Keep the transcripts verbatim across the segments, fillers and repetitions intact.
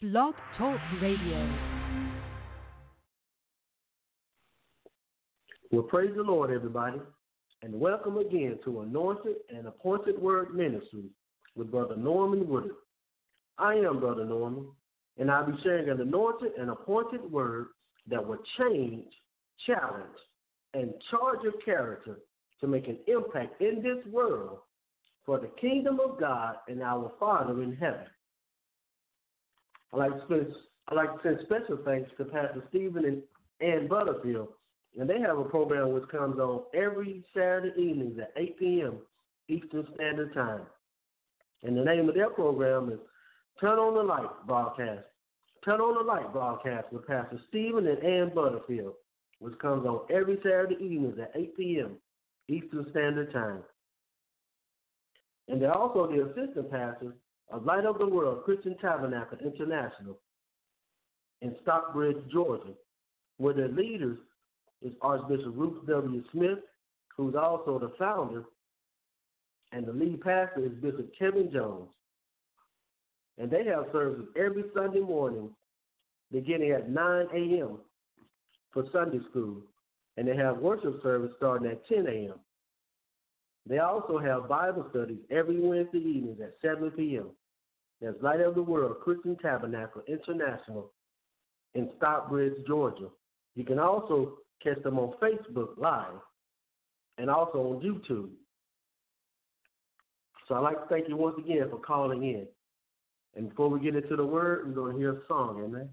Blog Talk Radio. Well, praise the Lord, everybody, and welcome again to Anointed and Appointed Word Ministry with Brother Norman Woodard. I am Brother Norman, and I'll be sharing an anointed and appointed word that will change, challenge, and charge your character to make an impact in this world for the kingdom of God and our Father in heaven. I'd like to, spend, I'd like to send special thanks to Pastor Stephen and Ann Butterfield, and they have a program which comes on every Saturday evenings at eight p.m. Eastern Standard Time. And the name of their program is Turn on the Light Broadcast. Turn on the Light Broadcast with Pastor Stephen and Ann Butterfield, which comes on every Saturday evenings at eight p.m. Eastern Standard Time. And they're also the assistant pastors of Light of the World Christian Tabernacle International in Stockbridge, Georgia, where their leaders is Archbishop Ruth W. Smith, who's also the founder, and the lead pastor is Bishop Kevin Jones. And they have services every Sunday morning beginning at nine a.m. for Sunday school, and they have worship service starting at ten a.m. They also have Bible studies every Wednesday evenings at seven p.m. That's Light of the World Christian Tabernacle International in Stockbridge, Georgia. You can also catch them on Facebook Live and also on YouTube. So I'd like to thank you once again for calling in. And before we get into the word, we're going to hear a song, amen?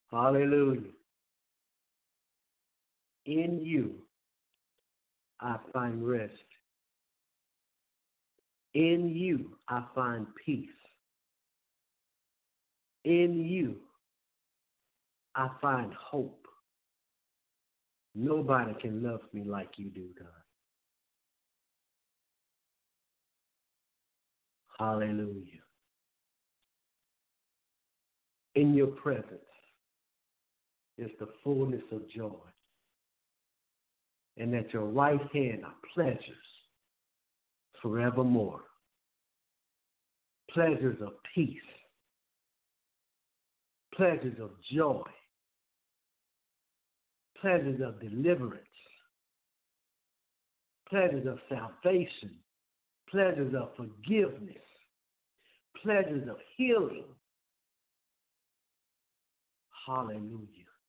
Hallelujah. In you, I find rest. In you, I find peace. In you, I find hope. Nobody can love me like you do, God. Hallelujah. In your presence is the fullness of joy. And at your right hand are pleasures forevermore. Pleasures of peace. Pleasures of joy. Pleasures of deliverance. Pleasures of salvation. Pleasures of forgiveness. Pleasures of healing. Hallelujah.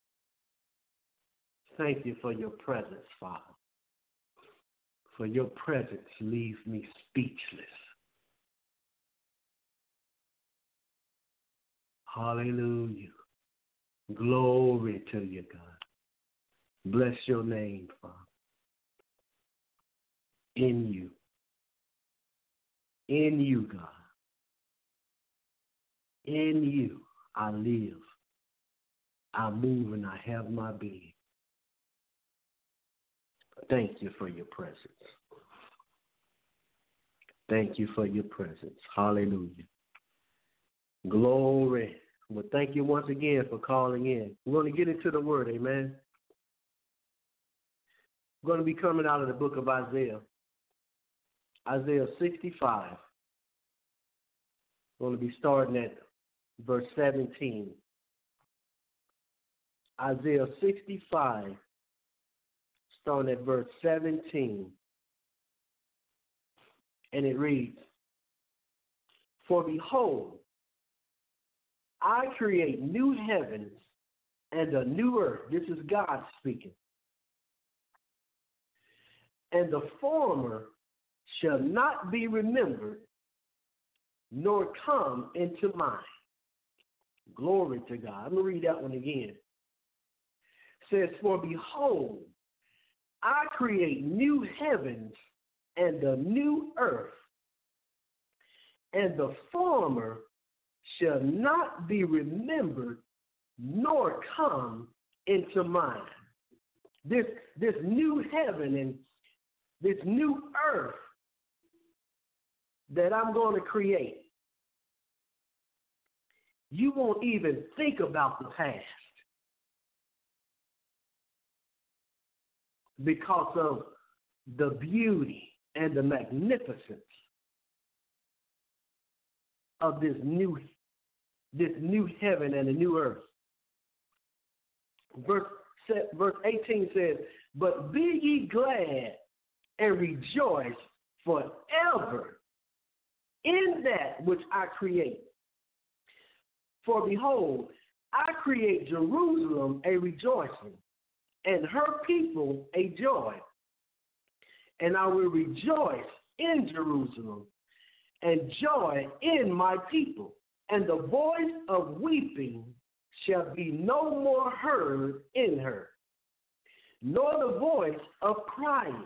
Thank you for your presence, Father. For your presence leaves me speechless. Hallelujah. Glory to you, God. Bless your name, Father. In you. In you, God. In you I live. I move and I have my being. Thank you for your presence. Thank you for your presence. Hallelujah. Glory. Well, thank you once again for calling in. We're going to get into the word, amen. We're going to be coming out of the book of Isaiah. Isaiah sixty-five. We're going to be starting at verse seventeen. Isaiah sixty-five, starting at verse seventeen. And it reads, "For behold, I create new heavens and a new earth." This is God speaking. "And the former shall not be remembered, nor come into mind." Glory to God. I'm going to read that one again. It says, "For behold, I create new heavens and a new earth, and the former shall not be remembered, nor come into mind." This, this new heaven and this new earth that I'm going to create, you won't even think about the past because of the beauty and the magnificence of this new, this new heaven and the new earth. Verse, verse eighteen says, "But be ye glad and rejoice forever in that which I create. For behold, I create Jerusalem a rejoicing, and her people a joy. And I will rejoice in Jerusalem, and joy in my people. And the voice of weeping shall be no more heard in her, nor the voice of crying.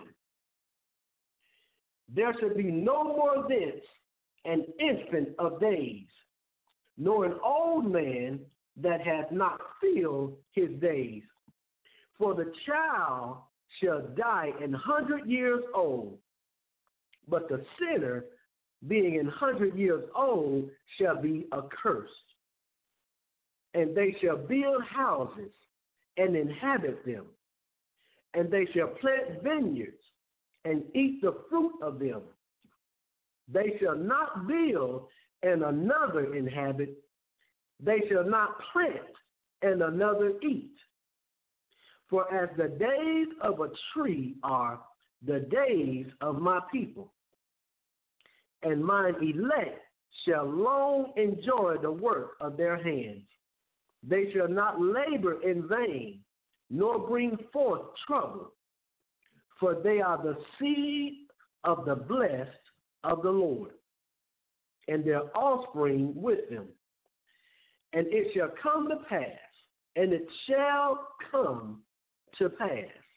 There shall be no more thence an infant of days, nor an old man that hath not filled his days. For the child shall die an hundred years old, but the sinner, being an hundred years old, shall be accursed. And they shall build houses and inhabit them, and they shall plant vineyards and eat the fruit of them. They shall not build and another inhabit. They shall not plant and another eat. For as the days of a tree are the days of my people, and mine elect shall long enjoy the work of their hands. They shall not labor in vain, nor bring forth trouble, for they are the seed of the blessed of the Lord, and their offspring with them. And it shall come to pass, And it shall come to pass.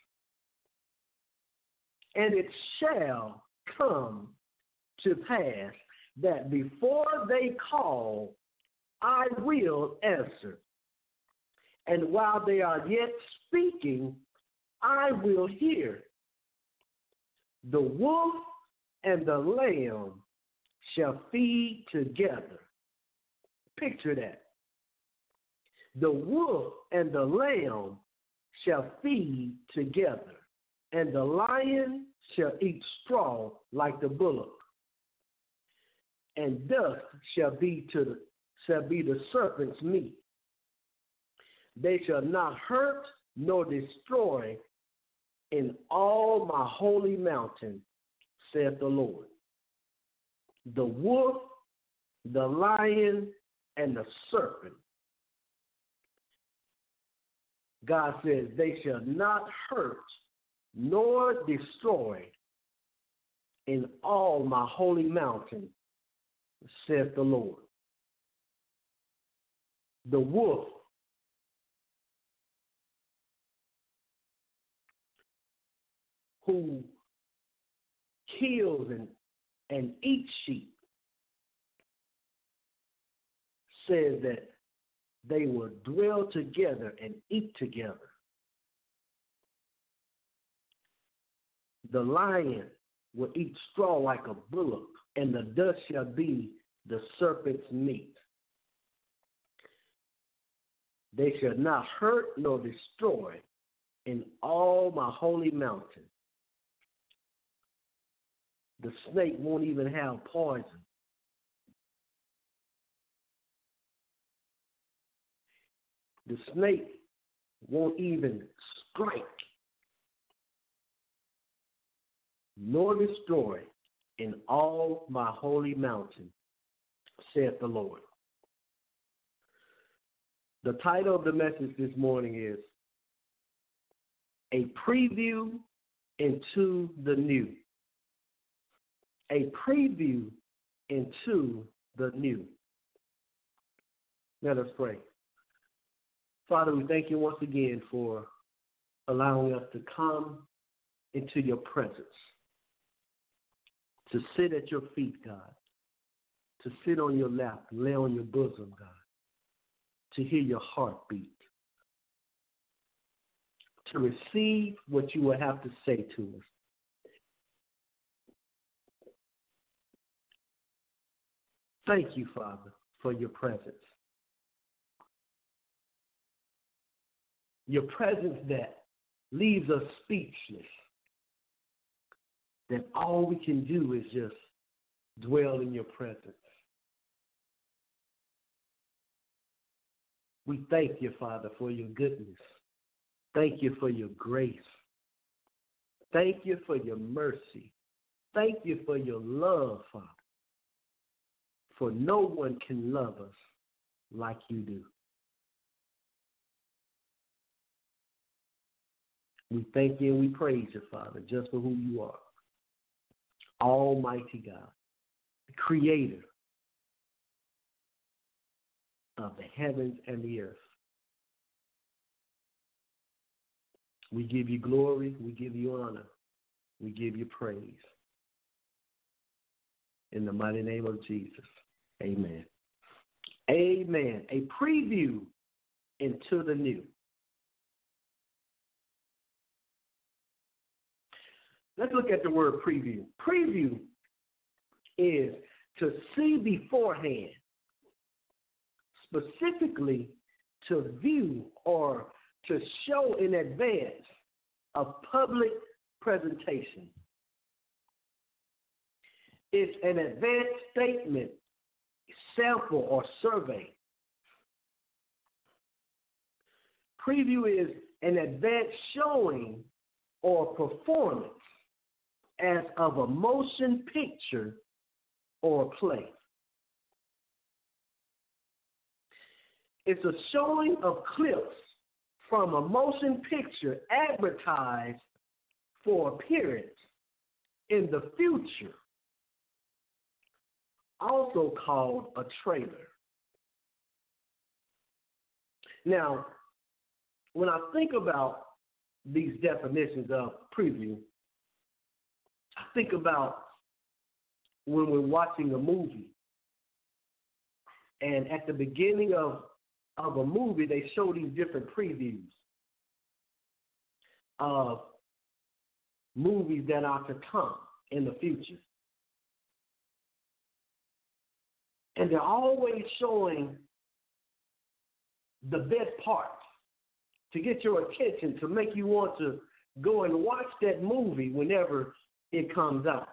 And it shall come to pass that before they call, I will answer. And while they are yet speaking, I will hear. The wolf and the lamb shall feed together. Picture that. The wolf and the lamb shall feed together, and the lion shall eat straw like the bullock, and dust shall be to the, shall be the serpent's meat. They shall not hurt nor destroy in all my holy mountain, saith the Lord. The wolf, the lion, and the serpent. God says they shall not hurt nor destroy in all my holy mountain, saith the Lord. The wolf, who kills and, and eats sheep, says that they will dwell together and eat together. The lion will eat straw like a bullock, and the dust shall be the serpent's meat. They shall not hurt nor destroy in all my holy mountain. The snake won't even have poison. The snake won't even strike nor destroy in all my holy mountain, saith the Lord. The title of the message this morning is A Preview into the New. A preview into the new. Let us pray. Father, we thank you once again for allowing us to come into your presence, to sit at your feet, God, to sit on your lap, lay on your bosom, God, to hear your heartbeat, to receive what you will have to say to us. Thank you, Father, for your presence. Your presence that leaves us speechless, that all we can do is just dwell in your presence. We thank you, Father, for your goodness. Thank you for your grace. Thank you for your mercy. Thank you for your love, Father. For no one can love us like you do. We thank you and we praise you, Father, just for who you are. Almighty God, the creator of the heavens and the earth. We give you glory, we give you honor, we give you praise. In the mighty name of Jesus, amen. Amen. A preview into the new. Let's look at the word preview. Preview is to see beforehand, specifically to view or to show in advance a public presentation. It's an advanced statement, sample, or survey. Preview is an advanced showing or performance as of a motion picture or play. It's a showing of clips from a motion picture advertised for appearance in the future, also called a trailer. Now, when I think about these definitions of preview, I think about when we're watching a movie. And at the beginning of, of a movie, they show these different previews of movies that are to come in the future. And they're always showing the best parts to get your attention, to make you want to go and watch that movie whenever it comes out.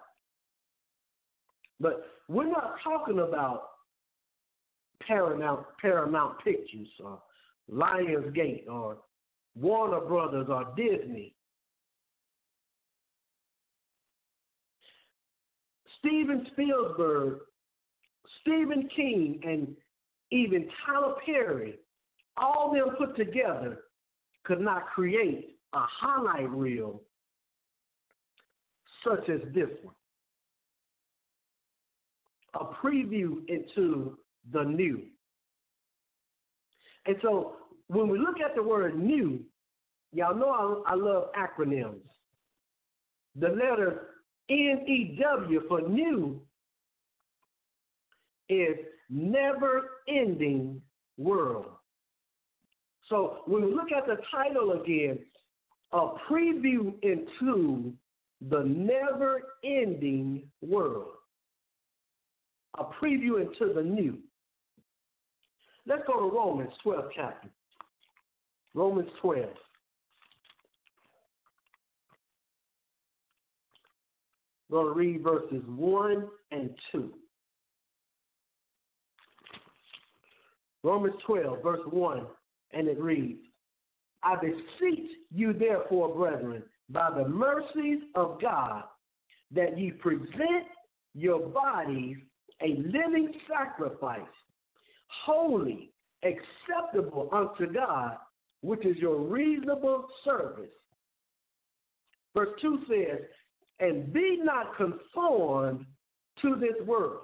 But we're not talking about Paramount, Paramount Pictures or Lionsgate or Warner Brothers or Disney. Steven Spielberg, Stephen King, and even Tyler Perry, all them put together could not create a highlight reel such as this one. A preview into the new. And so when we look at the word new, y'all know I, I love acronyms. The letter N E W for new is never-ending world. So when we look at the title again, a preview into the never-ending world. A preview into the new. Let's go to Romans twelve chapter. Romans twelve. I'm going to read verses one and two. Romans twelve, verse one, and it reads, I beseech you therefore, brethren, by the mercies of God, that ye present your bodies a living sacrifice, holy, acceptable unto God, which is your reasonable service. Verse two says, and be not conformed to this world,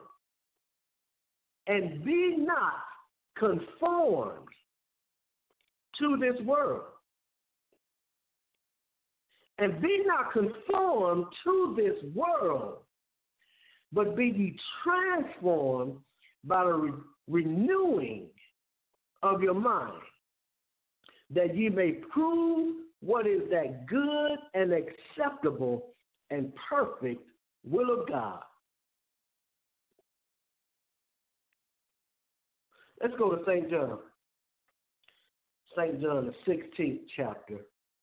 and be not conformed to this world, and be not conformed to this world, but be ye transformed by the re- renewing of your mind, that ye may prove what is that good and acceptable and perfect will of God. Let's go to Saint John. Saint John, the sixteenth chapter.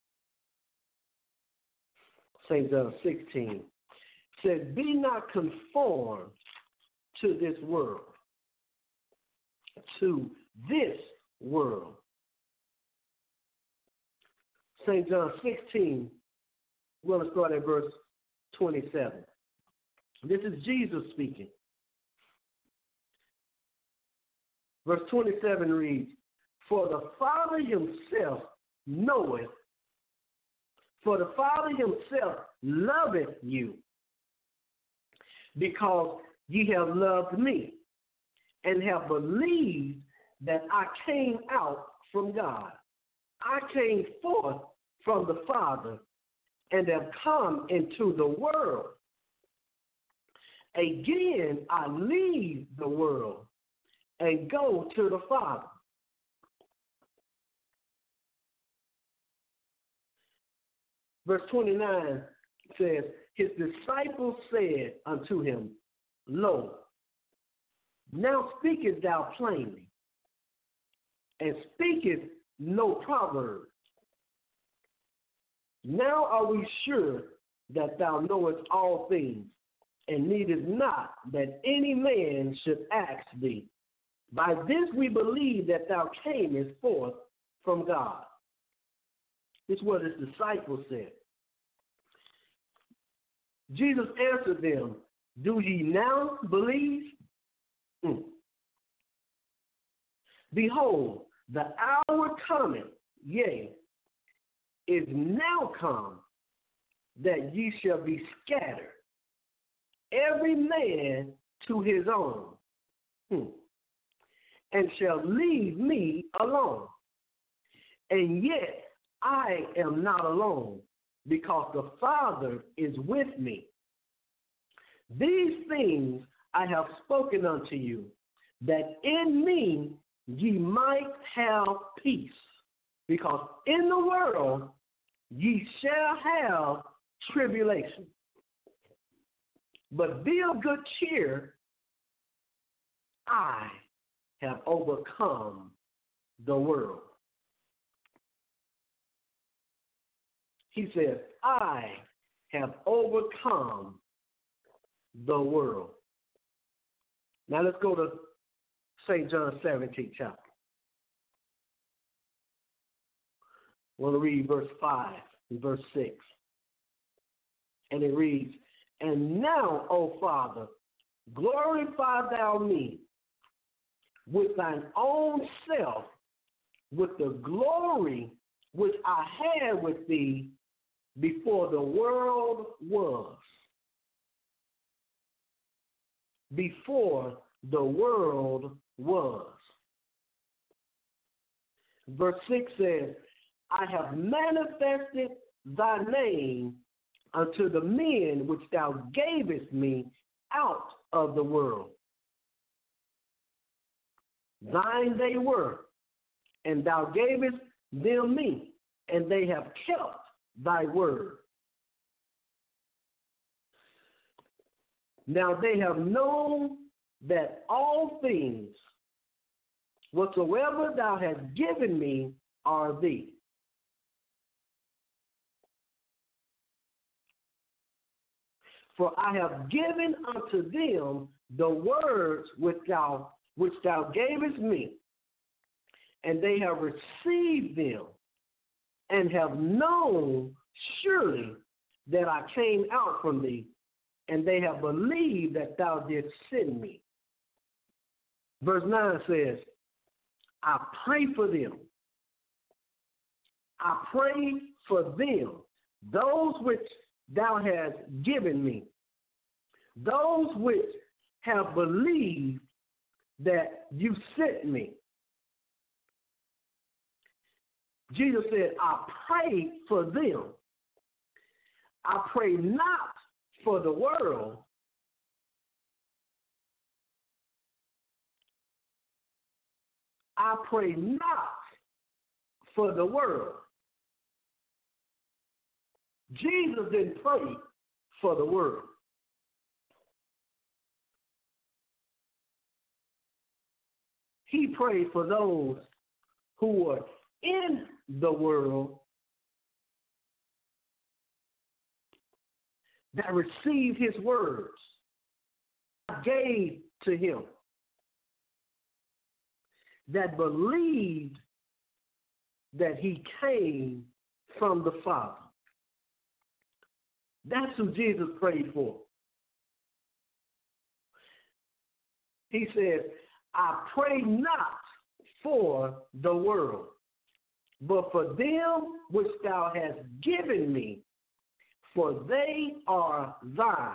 Saint John sixteen. Says, be not conformed to this world, to this world. Saint John sixteen, we're going to start at verse twenty-seven. This is Jesus speaking. Verse twenty-seven reads, for the Father himself knoweth, for the Father himself loveth you, because ye have loved me, and have believed that I came out from God. I came forth from the Father, and have come into the world. Again, I leave the world, and go to the Father. Verse twenty-nine says, his disciples said unto him, lo, now speakest thou plainly, and speakest no proverb. Now are we sure that thou knowest all things, and needest not that any man should ask thee. By this we believe that thou camest forth from God. This is what his disciples said. Jesus answered them, do ye now believe? Mm. Behold, the hour cometh, yea, is now come, that ye shall be scattered, every man to his own, hmm. and shall leave me alone. And yet I am not alone, because the Father is with me. These things I have spoken unto you, that in me ye might have peace. Because in the world ye shall have tribulation. But be of good cheer, I have overcome the world. He says, I have overcome the world. Now let's go to Saint John seventeenth chapter. We're going to read verse five and verse six. And it reads, And now, O Father, glorify thou me with thine own self, with the glory which I had with thee before the world was. Before the world was. Verse six says, I have manifested thy name unto the men which thou gavest me out of the world. Thine they were, and thou gavest them me, and they have kept thy word. Now they have known that all things whatsoever thou hast given me are thee. For I have given unto them the words which thou, which thou gavest me, and they have received them, and have known surely that I came out from thee, and they have believed that thou didst send me. Verse nine says, I pray for them. I pray for them, those which thou hast given me, those which have believed that you sent me. Jesus said, I pray for them. I pray not for the world, I pray not for the world. Jesus didn't pray for the world. He prayed for those who were in the world that received his words, gave to him, that believed that he came from the Father. That's who Jesus prayed for. He said, I pray not for the world, but for them which thou hast given me, for they are thine.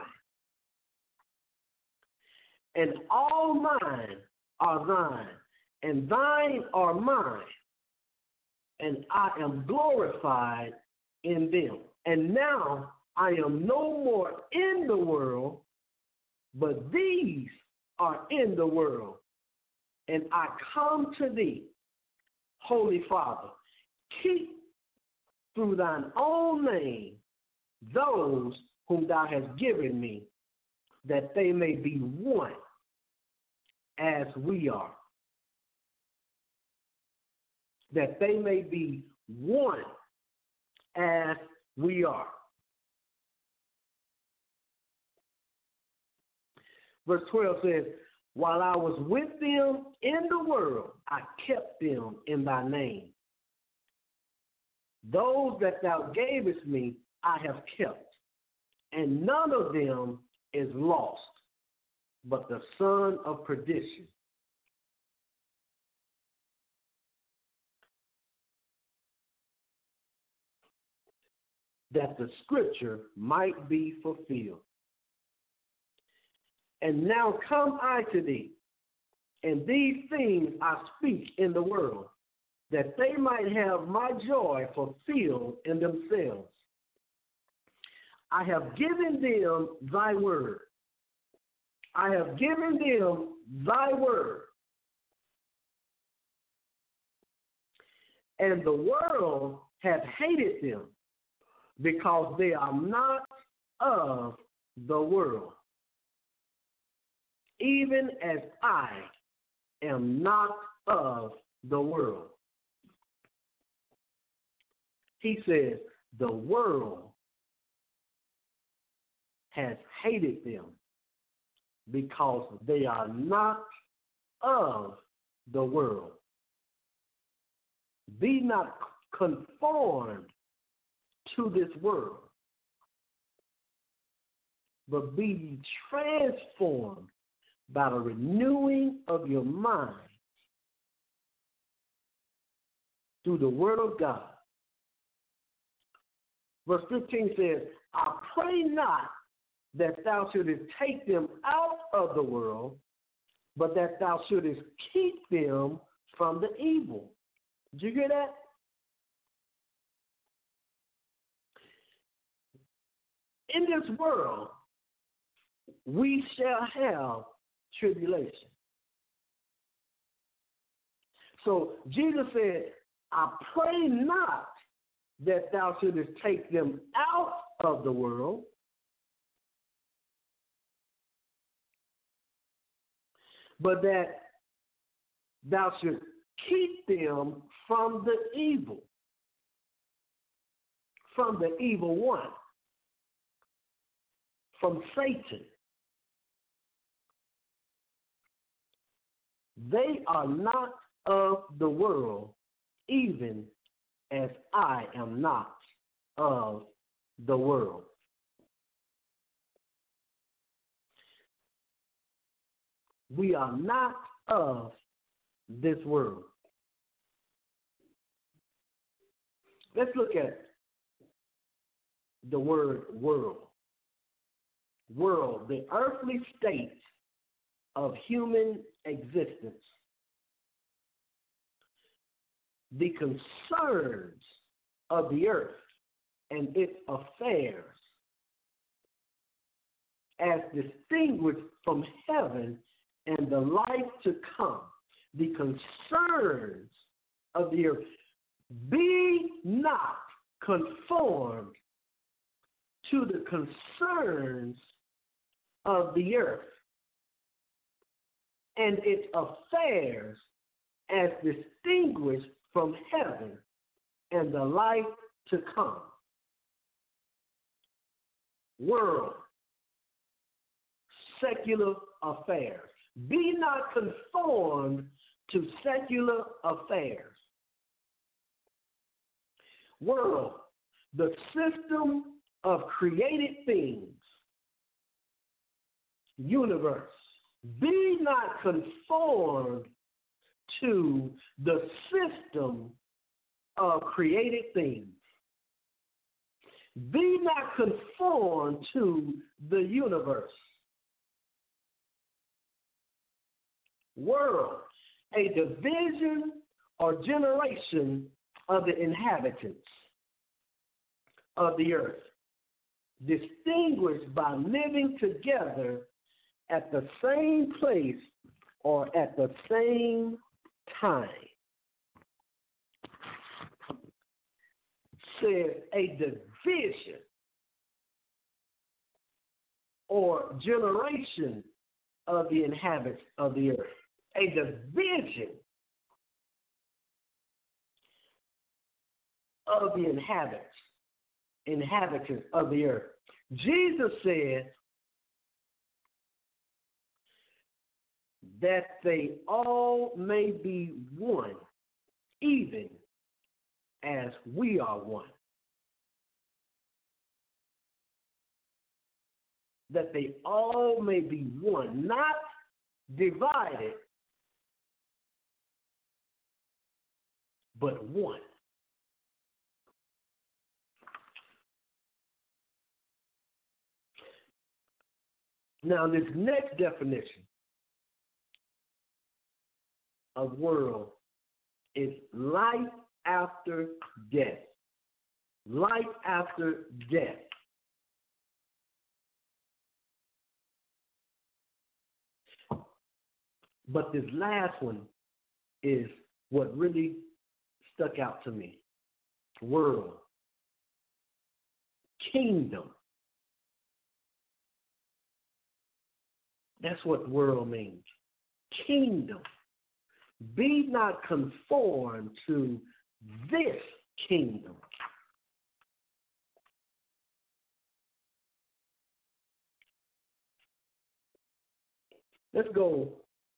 And all mine are thine, and thine are mine, and I am glorified in them. And now I am no more in the world, but these are in the world. And I come to thee, Holy Father, keep through thine own name those whom thou hast given me, that they may be one as we are. That they may be one as we are. Verse twelve says, while I was with them in the world, I kept them in thy name. Those that thou gavest me, I have kept, and none of them is lost, but the son of perdition. That the scripture might be fulfilled. And now come I to thee, and these things I speak in the world, that they might have my joy fulfilled in themselves. I have given them thy word. I have given them thy word. And the world hath hated them, because they are not of the world, even as I am not of the world. He says, the world has hated them because they are not of the world. Be not conformed to this world, but be ye transformed by the renewing of your mind through the word of God. Verse fifteen says, I pray not that thou shouldest take them out of the world, but that thou shouldest keep them from the evil. Did you hear that? In this world, we shall have tribulation. So Jesus said, I pray not that thou shouldest take them out of the world, but that thou should keep them from the evil, from the evil one, from Satan. They are not of the world, even as I am not of the world. We are not of this world. Let's look at the word world. World, the earthly state of human existence. The concerns of the earth and its affairs, as distinguished from heaven and the life to come. The concerns of the earth. Be not conformed to the concerns of the earth and its affairs, as distinguished from heaven and the life to come. World, secular affairs. Be not conformed to secular affairs. World, the system of created things. Universe. Be not conformed to the system of created things. Be not conformed to the universe. World, a division or generation of the inhabitants of the earth, distinguished by living together at the same place or at the same time. Says a division or generation of the inhabitants of the earth. A division of the inhabitants, inhabitants of the earth. Jesus said that they all may be one, even as we are one. That they all may be one, not divided, but one. Now, this next definition of world is life after death. Life after death. But this last one is what really stuck out to me. World. Kingdom. That's what world means. Kingdom. Be not conformed to this kingdom. Let's go.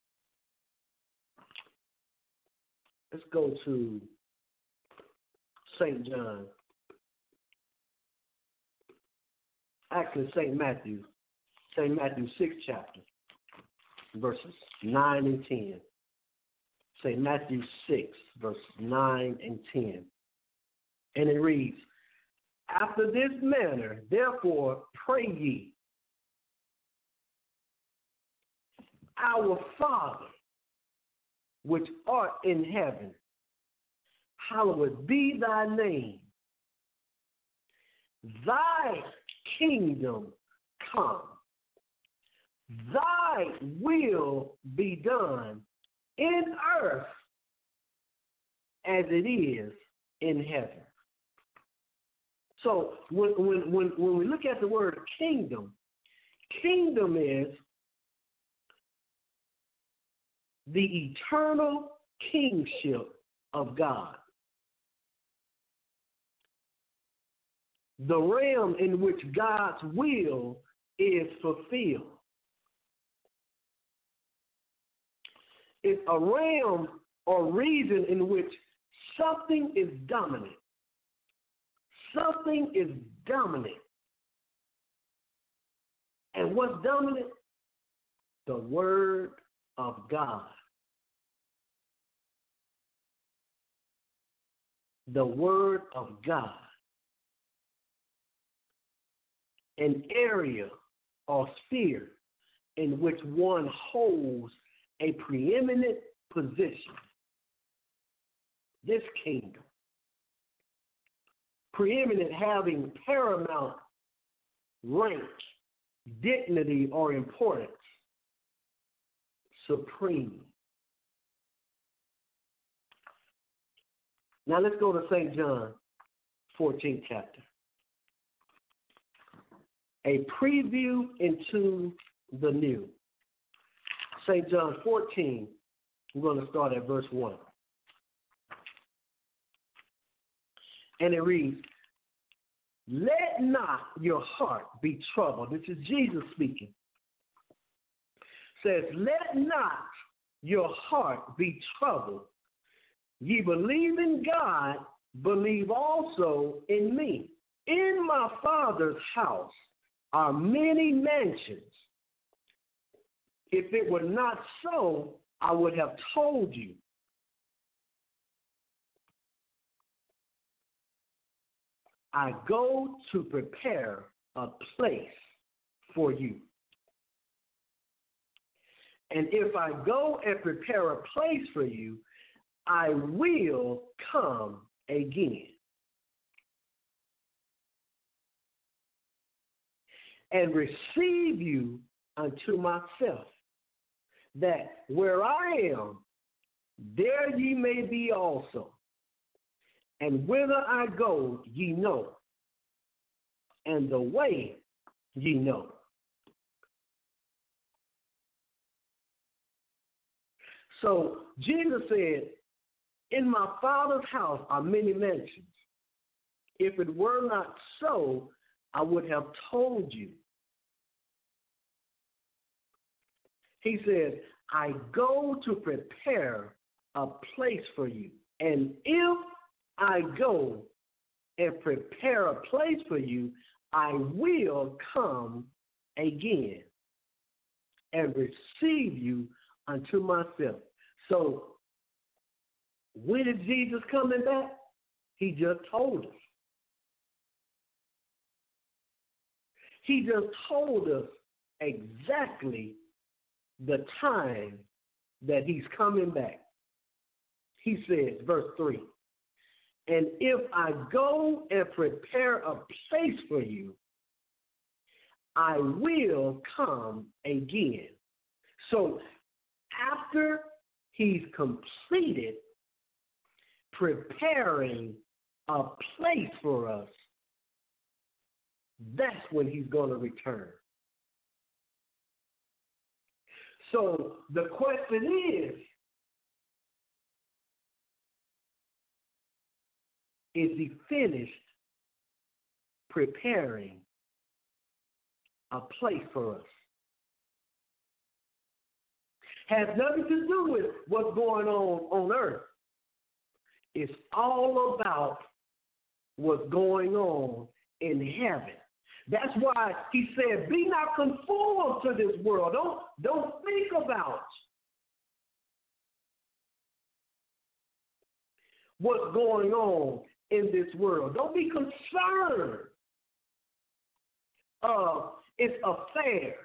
Let's go to Saint John. Actually, Saint Matthew. Saint Matthew sixth chapter, verses nine and ten. Saint Matthew six, verses nine and ten. And it reads, after this manner, therefore, pray ye, our Father, which art in heaven, hallowed be thy name. Thy kingdom come. Thy will be done in earth as it is in heaven. So when, when, when, when we look at the word kingdom, kingdom is the eternal kingship of God. The realm in which God's will is fulfilled. It's a realm or region in which something is dominant. Something is dominant. And what's dominant? The Word of God. The Word of God. An area or sphere in which one holds a preeminent position. This kingdom. Preeminent, having paramount rank, dignity, or importance. Supreme. Now let's go to Saint John, fourteenth chapter. A preview into the new. Saint John fourteen, we're going to start at verse one. And it reads, let not your heart be troubled. This is Jesus speaking. Says, let not your heart be troubled. Ye believe in God, believe also in me. In my Father's house are many mansions. If it were not so, I would have told you. I go to prepare a place for you. And if I go and prepare a place for you, I will come again and receive you unto myself, that where I am, there ye may be also. And whither I go, ye know, and the way ye know. So Jesus said, in my Father's house are many mansions. If it were not so, I would have told you. He said, I go to prepare a place for you. And if I go and prepare a place for you, I will come again and receive you unto myself. So, when is Jesus coming back? He just told us. He just told us exactly the time that he's coming back. he says, verse three, and if I go and prepare a place for you, I will come again. So after he's completed preparing a place for us, that's when he's going to return. So the question is, is he finished preparing a place for us? Has nothing to do with what's going on on earth. It's all about what's going on in heaven. That's why he said, be not conformed to this world. Don't, don't think about what's going on in this world. Don't be concerned of its affairs.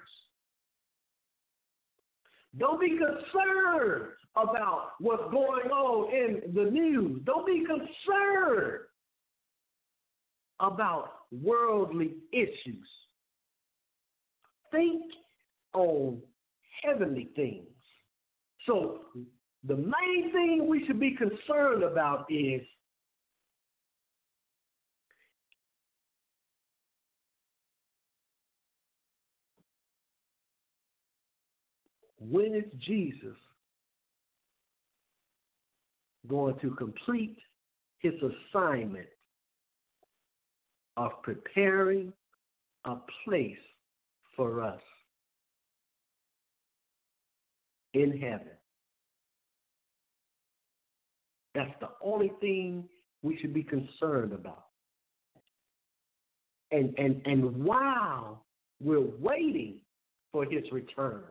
Don't be concerned about what's going on in the news. Don't be concerned about worldly issues. Think on heavenly things. So the main thing we should be concerned about is when is Jesus going to complete his assignment of preparing a place for us in heaven? That's the only thing we should be concerned about. And, and, and while we're waiting for his return,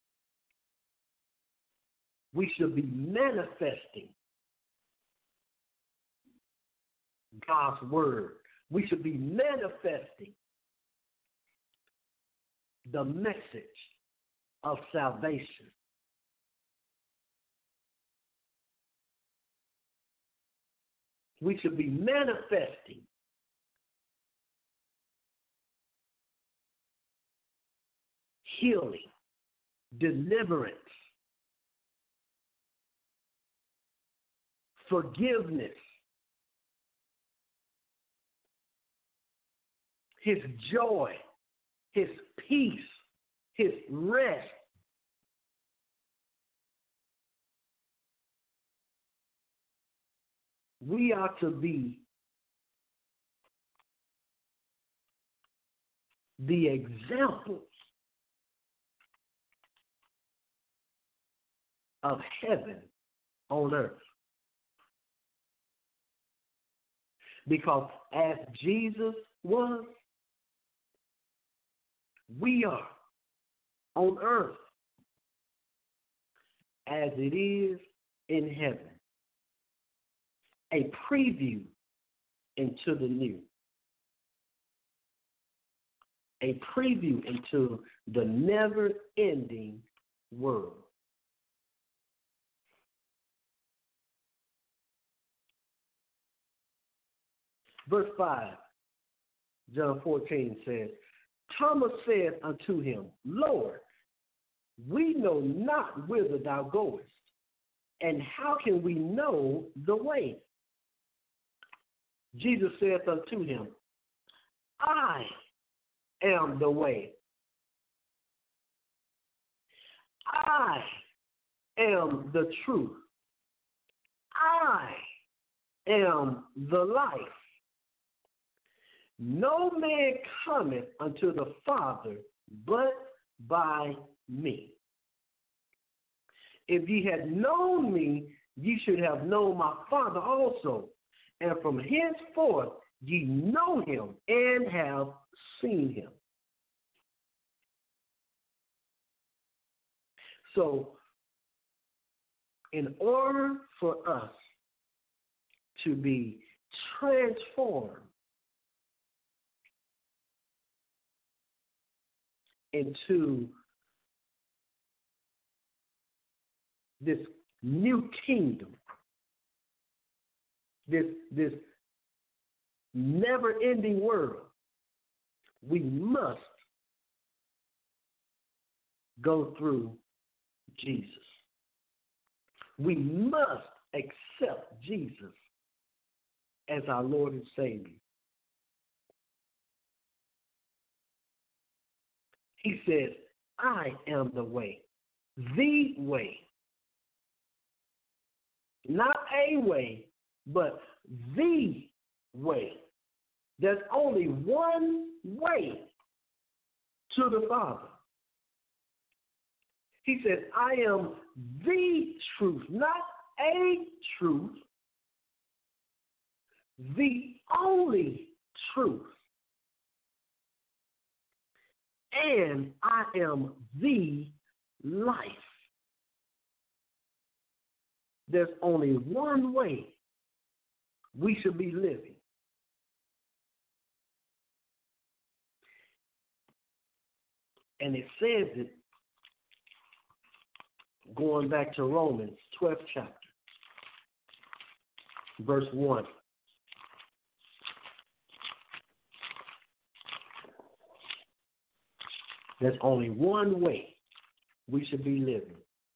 we should be manifesting God's word. We should be manifesting the message of salvation. We should be manifesting healing, deliverance, forgiveness, his joy, his peace, his rest. We are to be the examples of heaven on earth. Because as Jesus was, we are on earth as it is in heaven. A preview into the new. A preview into the never-ending world. Verse five, John fourteen says, Thomas said unto him, Lord, we know not whither thou goest, and how can we know the way? Jesus saith unto him, I am the way. I am the truth. I am the life. No man cometh unto the Father but by me. If ye had known me, ye should have known my Father also. And from henceforth ye know him and have seen him. So, in order for us to be transformed into this new kingdom, this, this never-ending world, we must go through Jesus. We must accept Jesus as our Lord and Savior. He says, I am the way, the way. Not a way, but the way. There's only one way to the Father. He says, I am the truth, not a truth, the only truth. And I am the life. There's only one way we should be living. And it says it going back to Romans twelfth chapter, verse one. There's only one way we should be living.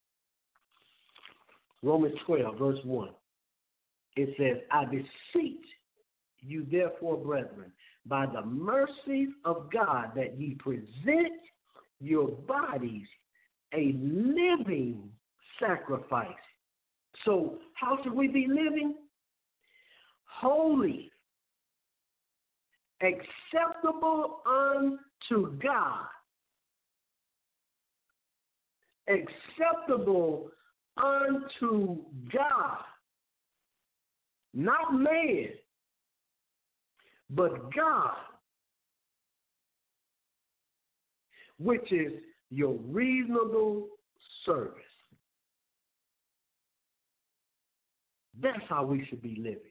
Romans twelve, verse one. It says, I beseech you therefore, brethren, by the mercies of God, that ye present your bodies a living sacrifice. So how should we be living? Holy, acceptable unto God, acceptable unto God, not man, but God, which is your reasonable service. That's how we should be living.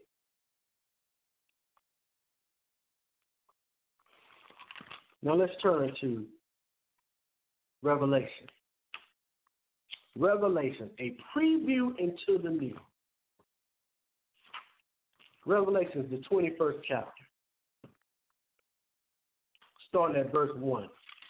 Now let's turn to Revelation. Revelation, a preview into the new. Revelation is the twenty-first chapter, starting at verse one.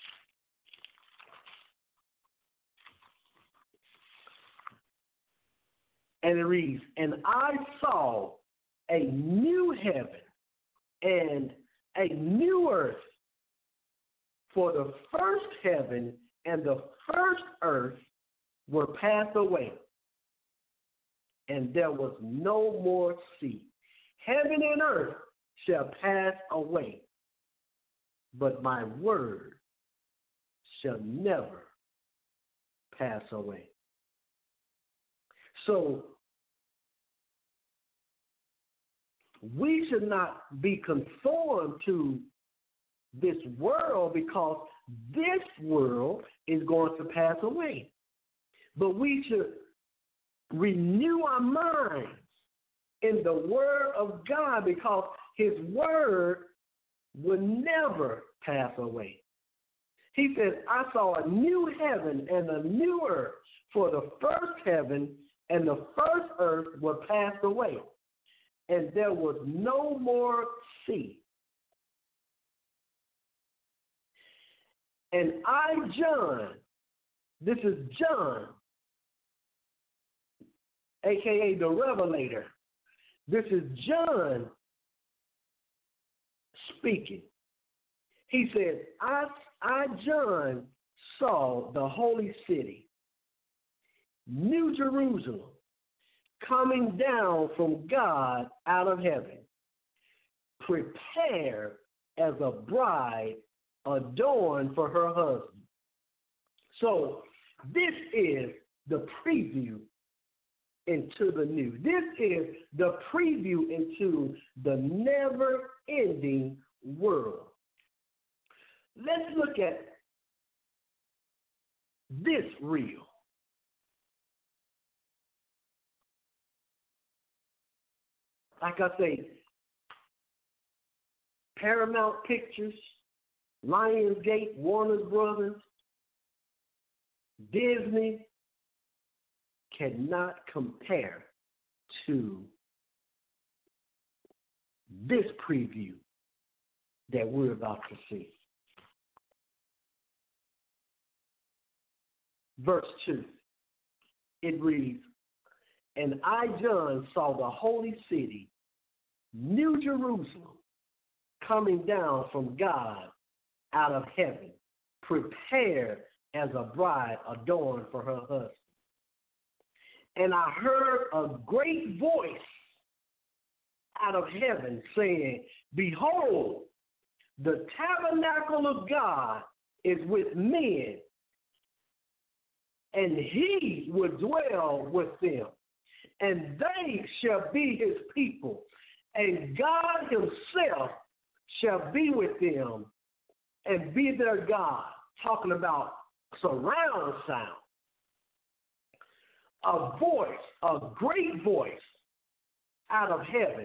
And it reads, and I saw a new heaven and a new earth, for the first heaven and the first earth were passed away, and there was no more sea. Heaven and earth shall pass away, but my word shall never pass away. So we should not be conformed to this world, because this world is going to pass away. But we should renew our minds in the word of God, because his word will never pass away. He says, I saw a new heaven and a new earth, for the first heaven and the first earth were passed away, and there was no more sea. And I, John, this is John, a k a the Revelator. This is John speaking. He said, I, I, John, saw the holy city, New Jerusalem, coming down from God out of heaven, prepared as a bride adorned for her husband. So this is the preview into the new. This is the preview into the never-ending world. Let's look at this reel. Like I say, Paramount Pictures, Lionsgate, Warner Brothers, Disney cannot compare to this preview that we're about to see. Verse two, it reads, "And I, John, saw the holy city, New Jerusalem, coming down from God out of heaven, prepared as a bride adorned for her husband. And I heard a great voice out of heaven saying, Behold, the tabernacle of God is with men, and he will dwell with them, and they shall be his people, and God himself shall be with them and be their God." Talking about surround sound. A voice, a great voice out of heaven.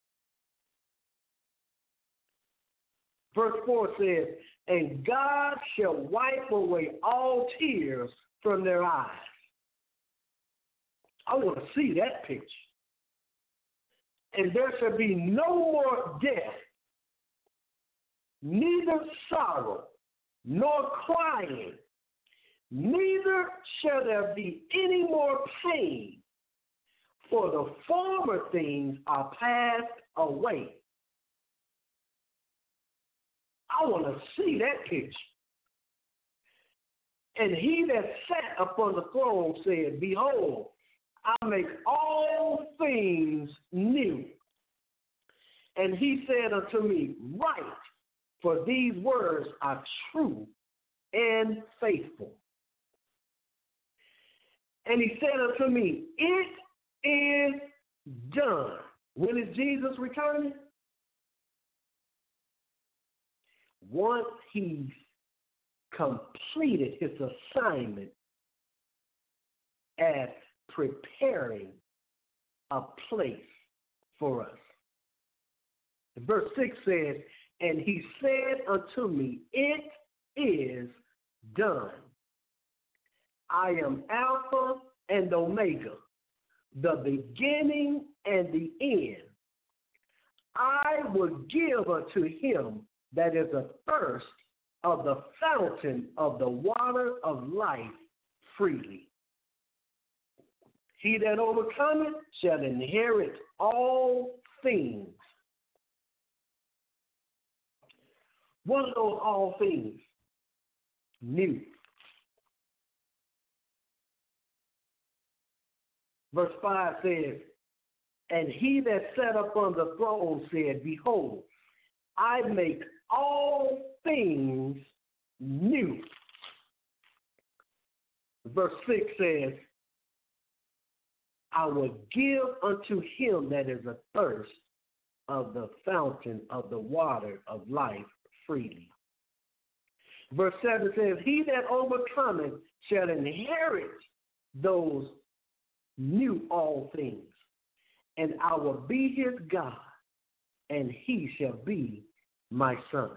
Verse four says, "And God shall wipe away all tears from their eyes." I want to see that picture. "And there shall be no more death, neither sorrow, nor crying, neither shall there be any more pain, for the former things are passed away." I want to see that picture. "And he that sat upon the throne said, Behold, I make all things new. And he said unto me, Write, for these words are true and faithful. And he said unto me, It is done." When is Jesus returning? Once he's completed his assignment at preparing a place for us. Verse six says, "And he said unto me, It is done. I am Alpha and Omega, the beginning and the end. I will give unto him that is athirst of the fountain of the water of life freely. He that overcometh shall inherit all things." What are those all things? New. Verse five says, "And he that sat upon the throne said, Behold, I make all things new." Verse six says, "I will give unto him that is athirst of the fountain of the water of life freely." Verse seven says, "He that overcometh shall inherit those new all things, and I will be his God, and he shall be my son."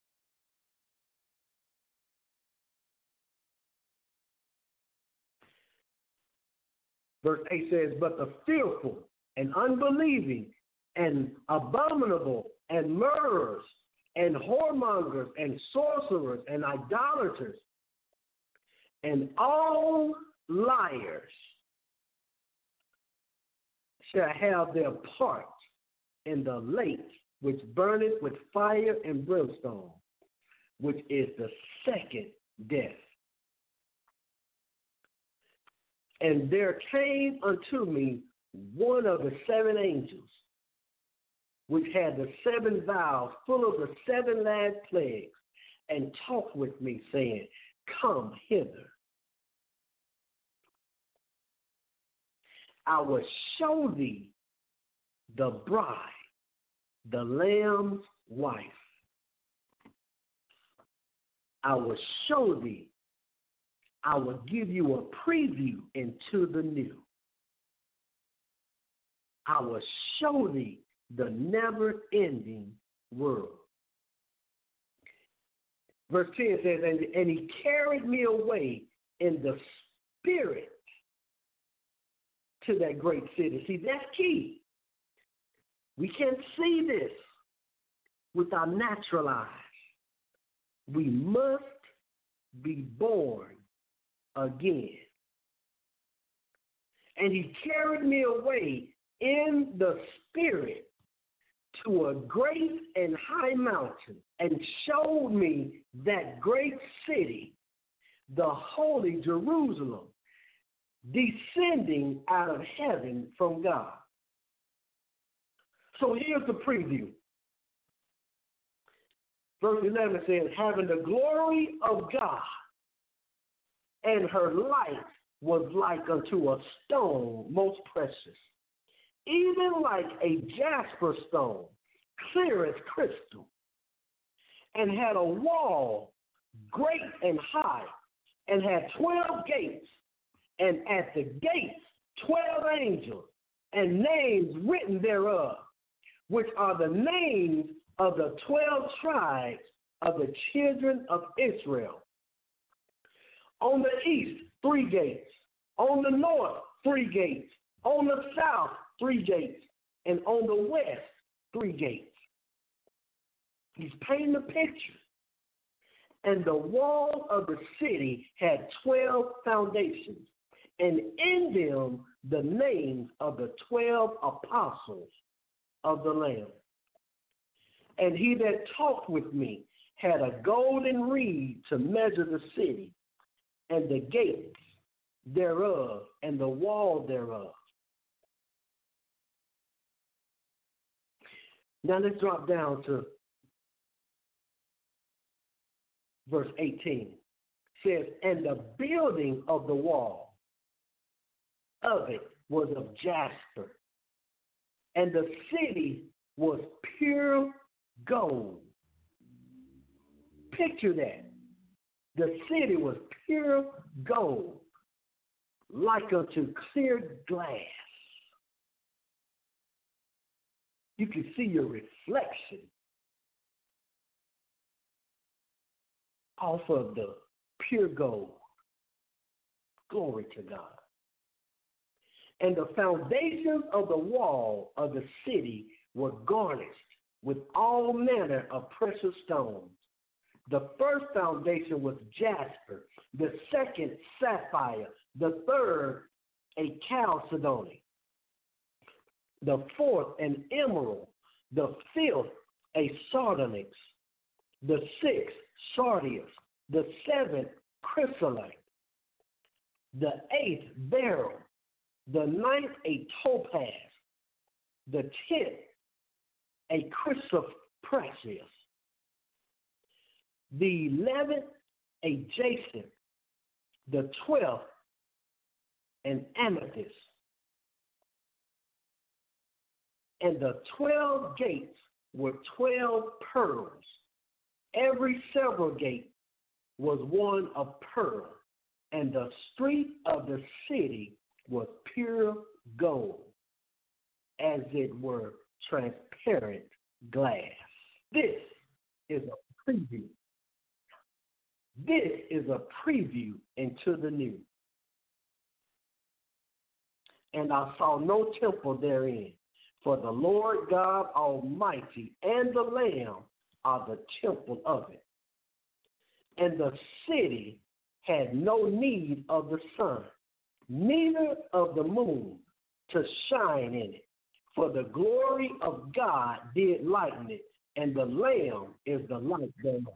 Verse eight says, "But the fearful and unbelieving and abominable and murderers and whoremongers and sorcerers and idolaters and all liars shall have their part in the lake which burneth with fire and brimstone, which is the second death. And there came unto me one of the seven angels, which had the seven vials full of the seven last plagues, and talked with me, saying, Come hither. I will show thee the bride, the Lamb's wife. I will show thee. I will give you a preview into the new. I will show thee the never-ending world. Verse ten says, and, and he carried me away in the spirit to that great city. See, that's key. We can't see this with our natural eyes. We must be born again. And he carried me away in the spirit to a great and high mountain and showed me that great city, the holy Jerusalem, descending out of heaven from God. So here's the preview. Verse eleven says, having the glory of God, and her light was like unto a stone most precious, even like a jasper stone, clear as crystal, and had a wall great and high, and had twelve gates, and at the gates twelve angels, and names written thereof, which are the names of the twelve tribes of the children of Israel. On the east, three gates. On the north, three gates. On the south, three gates. And on the west, three gates. He's painting a picture. And the wall of the city had twelve foundations, and in them the names of the twelve apostles of the Lamb. And he that talked with me had a golden reed to measure the city, and the gates thereof, and the wall thereof. Now let's drop down to verse eighteen. It says, and the building of the wall of it was of jasper, and the city was pure gold. Picture that. The city was pure gold, like unto clear glass. You can see your reflection off of the pure gold. Glory to God. And the foundations of the wall of the city were garnished with all manner of precious stones. The first foundation was jasper, the second sapphire, the third a chalcedony, the fourth an emerald, the fifth a sardonyx, the sixth sardius, the seventh chrysolite, the eighth beryl, the ninth a topaz, the tenth a chrysoprasius, the eleventh a jacinth, the twelfth an amethyst, and the twelve gates were twelve pearls. Every several gate was one of pearl, and the street of the city was pure gold, as it were transparent glass. This is a preview. This is a preview into the new. And I saw no temple therein, for the Lord God Almighty and the Lamb are the temple of it. And the city had no need of the sun, neither of the moon, to shine in it, for the glory of God did lighten it, and the Lamb is the light thereof.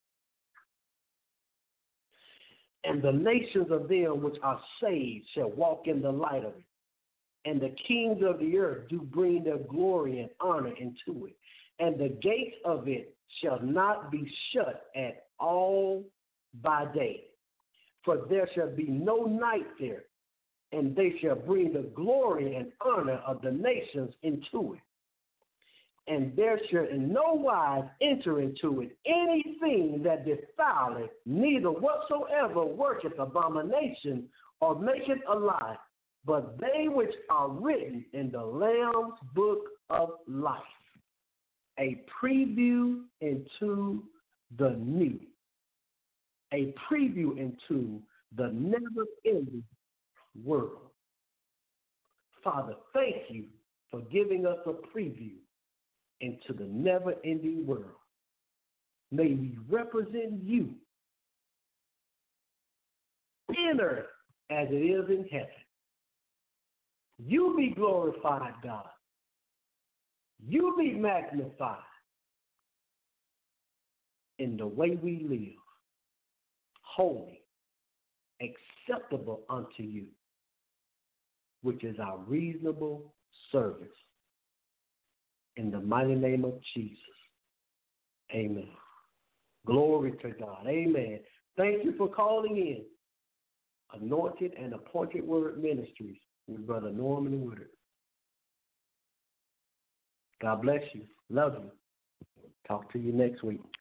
And the nations of them which are saved shall walk in the light of it, and the kings of the earth do bring their glory and honor into it, and the gates of it shall not be shut at all by day, for there shall be no night there, and they shall bring the glory and honor of the nations into it. And there shall in no wise enter into it anything that defileth, neither whatsoever worketh abomination or maketh a lie, but they which are written in the Lamb's book of life. A preview into the new. A preview into the never-ending world. Father, thank you for giving us a preview into the never-ending world. May we represent you in earth as it is in heaven. You be glorified, God. You be magnified in the way we live, holy, acceptable unto you, which is our reasonable service. In the mighty name of Jesus, amen. Glory to God, amen. Thank you for calling in Anointed and Appointed Word Ministries with Brother Norman Woodard. God bless you. Love you. Talk to you next week.